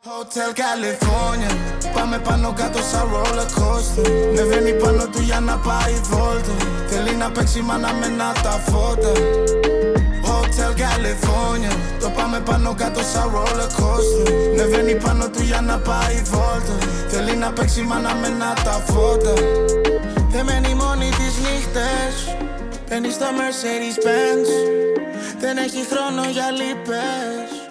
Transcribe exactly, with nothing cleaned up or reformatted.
Hotel California. Πάμε πάνω κάτω σαν roller coaster. Νεβαίνει πάνω του για να πάει βόλτα. Θέλει να παίξει μάνα με να τα φώτα. Hotel California. Το πάμε πάνω κάτω σαν roller coaster. Νεβαίνει πάνω του για να πάει βόλτα. Θέλει να παίξει μάνα με να τα φώτα. Δεν μένει μόνη τις νύχτες. Μπαίνει στο Mercedes Benz. Δεν έχει χρόνο για λύπες.